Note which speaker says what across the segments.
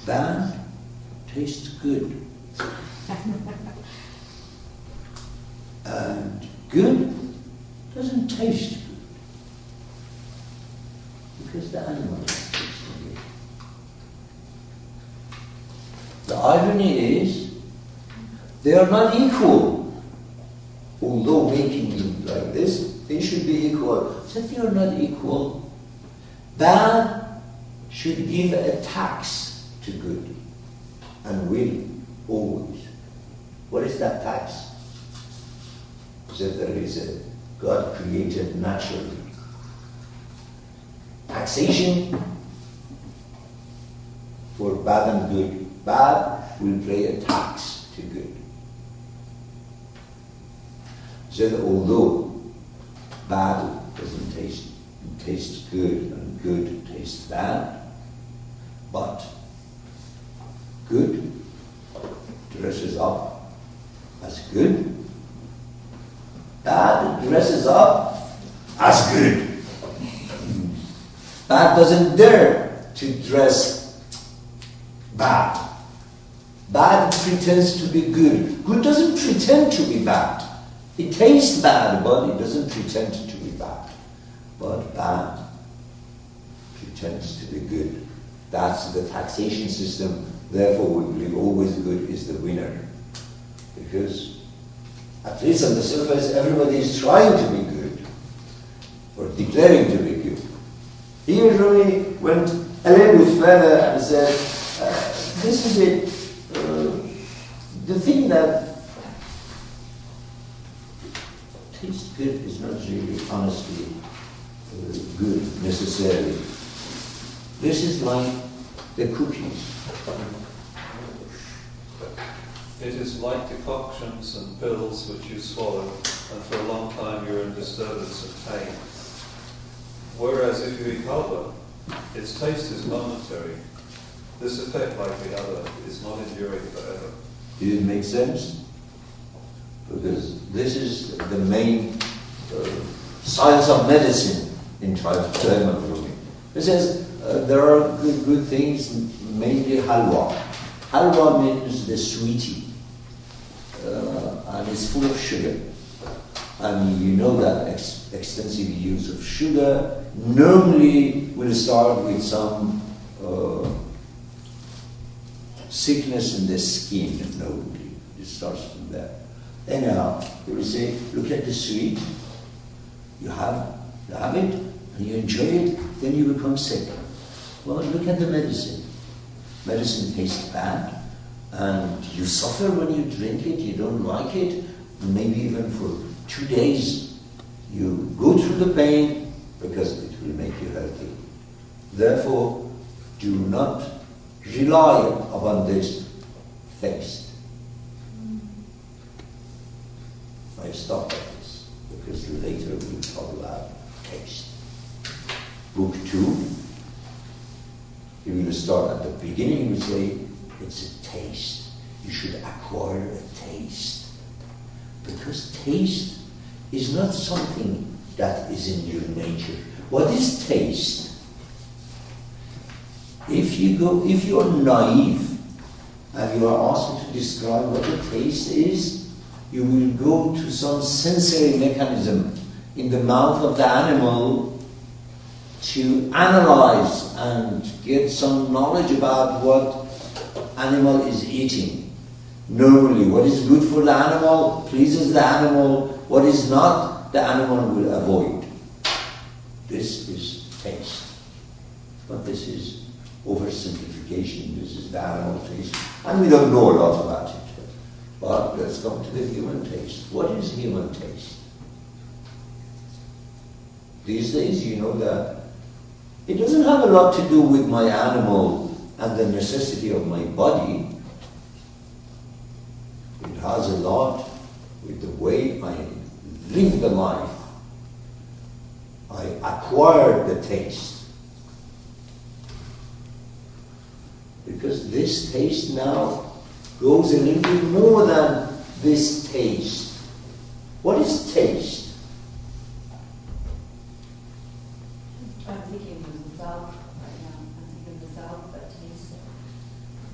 Speaker 1: bad tastes good. And good doesn't taste good. Because the animal is tasting good. The irony is, they are not equal. Although making them like this, they should be equal. Since they are not equal, bad should give a tax to good. And will, always. What is that tax? That there is a God created naturally. Taxation for bad and good. Bad will pay a tax to good. So that although bad doesn't taste good and good tastes bad, but good dresses up as good, bad dresses up as good. Bad doesn't dare to dress bad. Bad pretends to be good. Good doesn't pretend to be bad. It tastes bad, but it doesn't pretend to be bad. But bad pretends to be good. That's the taxation system. Therefore, we believe always good is the winner. Because, at least on the surface, everybody is trying to be good, or declaring to be good. He usually went a little bit further and said, this is it. The thing that tastes good is not really, honestly, good necessarily. This is like the cookies.
Speaker 2: It is like decoctions and pills which you swallow, and for a long time you're in disturbance of pain. Whereas if you eat halwa, its taste is momentary. This effect, like the other, is not enduring forever.
Speaker 1: Did it make sense? Because this is the main science of medicine in Thermodynamics. It says there are good things, mainly halwa. Halwa means the sweetie, and it's full of sugar. And you know that extensive use of sugar normally will start with some sickness in the skin. Normally, it starts from there. Anyhow, they will say, look at the sweet. You have it, and you enjoy it, then you become sick. Well, look at the medicine. Medicine tastes bad, and you suffer when you drink it, you don't like it, maybe even for 2 days you go through the pain because it will make you healthy. Therefore, do not rely upon this taste. I stop at this because later we'll talk about taste. Book 2, he will start at the beginning, he will say, it's a taste. You should acquire a taste. Because taste is not something that is in your nature. What is taste? If you are naive and you are asked to describe what a taste is, you will go to some sensory mechanism in the mouth of the animal to analyze and get some knowledge about what animal is eating. Normally, what is good for the animal pleases the animal, what is not, the animal will avoid. This is taste. But this is oversimplification. This is the animal taste. And we don't know a lot about it. But let's come to the human taste. What is human taste? These days, you know that it doesn't have a lot to do with my animal and the necessity of my body. It has a lot with the way I live the life. I acquired the taste. Because this taste now goes a little bit more than this taste. What is taste?
Speaker 3: I'm thinking of the South right now. I'm thinking of the South, but taste.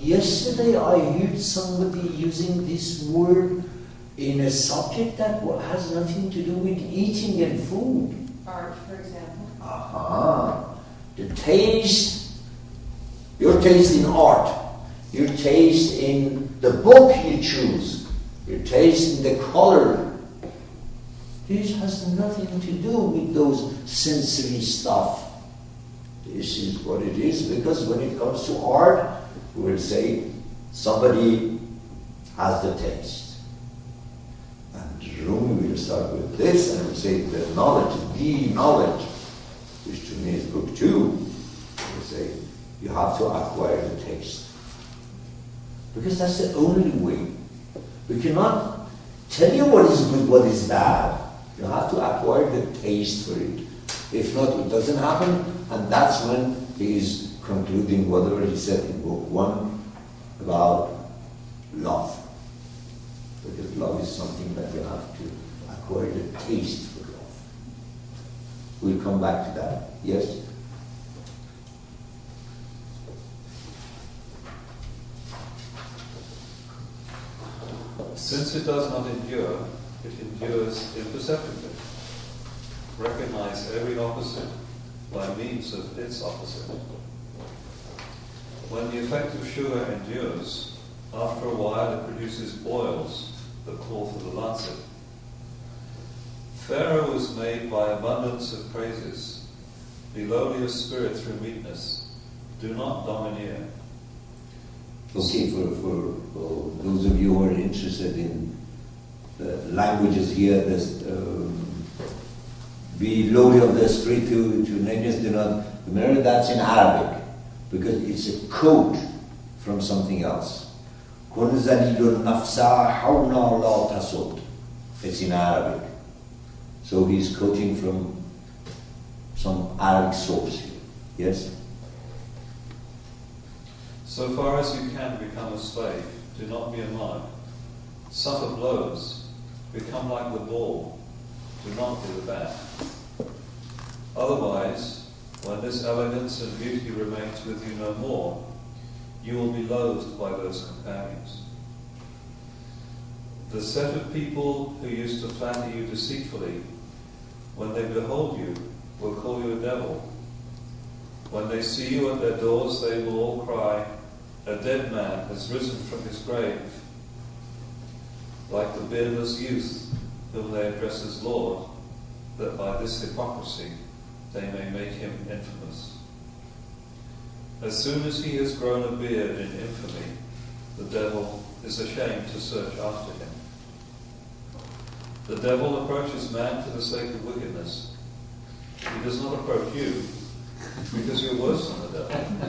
Speaker 1: Yesterday I heard somebody using this word in a subject that has nothing to do with eating and food.
Speaker 3: Art, for example.
Speaker 1: Aha. The taste, your taste in art, your taste in the book you choose, your taste in the color. This has nothing to do with those sensory stuff. This is what it is, because when it comes to art, we will say somebody has the taste. And Rumi will start with this and will say the knowledge, which to me is book 2. Will say you have to acquire the taste. Because that's the only way. We cannot tell you what is good, what is bad. You have to acquire the taste for it. If not, it doesn't happen, and that's when he is concluding whatever he said in book 1 about love. Because love is something that you have to acquire the taste for love. We'll come back to that. Yes?
Speaker 2: Since it does not endure, it endures imperceptibly. Recognize every opposite by means of its opposite. When the effect of sugar endures, after a while it produces boils that call for the lancet. Pharaoh was made by abundance of praises. Be lowly of spirit through meekness. Do not domineer.
Speaker 1: Okay, for those of you who are interested in the languages here, there's be lowly of the spirit to meekness, do not remember that's in Arabic, because it's a quote from something else. It's in Arabic. So he's quoting from some Arabic source here. Yes?
Speaker 2: So far as you can become a slave, do not be a monarch. Suffer blows, become like the ball, do not be the bat. Otherwise, when this elegance and beauty remains with you no more, you will be loathed by those companions. The set of people who used to flatter you deceitfully, when they behold you, will call you a devil. When they see you at their doors, they will all cry, a dead man has risen from his grave, like the beardless youth whom they address as Lord, that by this hypocrisy they may make him infamous. As soon as he has grown a beard in infamy, the devil is ashamed to search after him. The devil approaches man for the sake of wickedness. He does not approach you, because you're worse than the devil.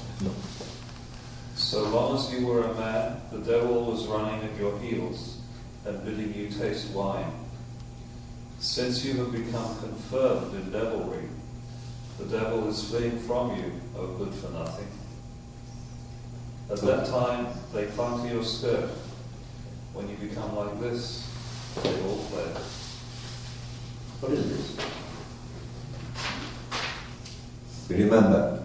Speaker 2: So long as you were a man, the devil was running at your heels and bidding you taste wine. Since you have become confirmed in devilry, the devil is fleeing from you, O good for nothing. At that time, they clung to your skirt. When you become like this, they all fled.
Speaker 1: What is this? Remember,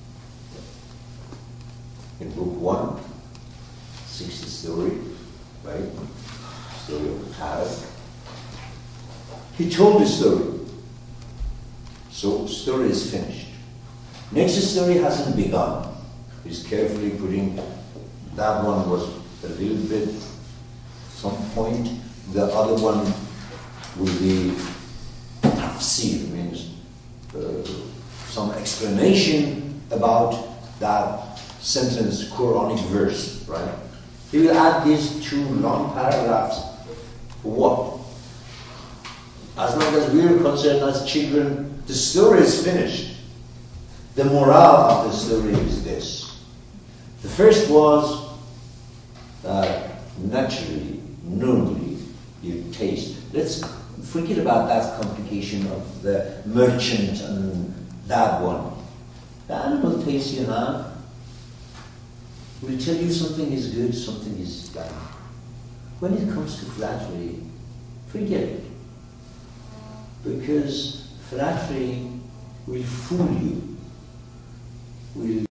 Speaker 1: in book 1, 60th story, right? Story of the parrot. He told the story. So story is finished. Next story hasn't begun. He's carefully putting, that one was a little bit, some point. The other one will be tafsir, means some explanation about that sentence, Quranic verse, right? He will add these 2 long paragraphs. For what? As long as we are concerned as children, the story is finished. The morale of the story is this. The first was that naturally, normally, you taste. Let's forget about that complication of the merchant and that one. The animal taste you have will tell you something is good, something is bad. When it comes to flattery, forget it. Because flattery will fool you, will